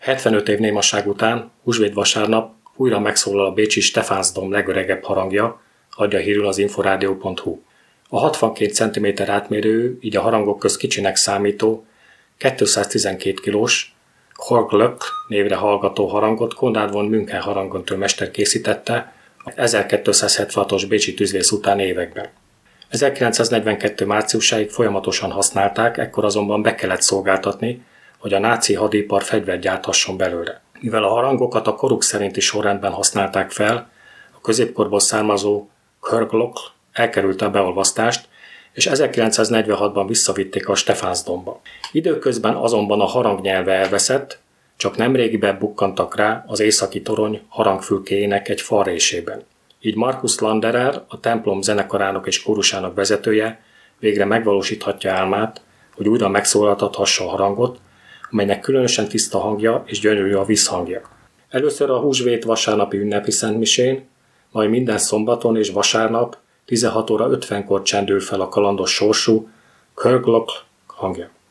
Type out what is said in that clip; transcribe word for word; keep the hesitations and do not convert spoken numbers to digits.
hetvenöt év némaság után, húsvét vasárnap újra megszólal a bécsi Stephansdom legöregebb harangja, adja hírül az inforádió pont hu. A hatvankét centiméter átmérőjű, így a harangok közt kicsinek számító, kétszáztizenkét kilós, Korglök névre hallgató harangot Konrad von München harangöntő mester készítette a ezerkétszázhetvenhatos bécsi tűzvész utáni években. ezerkilencszáznegyvenkettő márciusáig folyamatosan használták, ekkor azonban be kellett szolgáltatni, hogy a náci hadipar fegyvert gyárthasson belőle. Mivel a harangokat a koruk szerinti sorrendben használták fel, a középkorból származó Korglök elkerülte a beolvasztást, és ezerkilencszáznegyvenhatban visszavitték a Stephansdomba. Időközben azonban a harang nyelve elveszett, csak nemrégiben bukkantak rá az északi torony harangfülkéjének egy falrésében. Így Markus Landerer, a templom zenekarának és kórusának vezetője végre megvalósíthatja álmát, hogy újra megszólaltathassa a harangot, amelynek különösen tiszta hangja és gyönyörű a visszhangja. Először a húsvét vasárnapi ünnepi szentmisén, majd minden szombaton és vasárnap tizenhat óra ötvenkor csendül fel a kalandos sorsú Korglök hangja.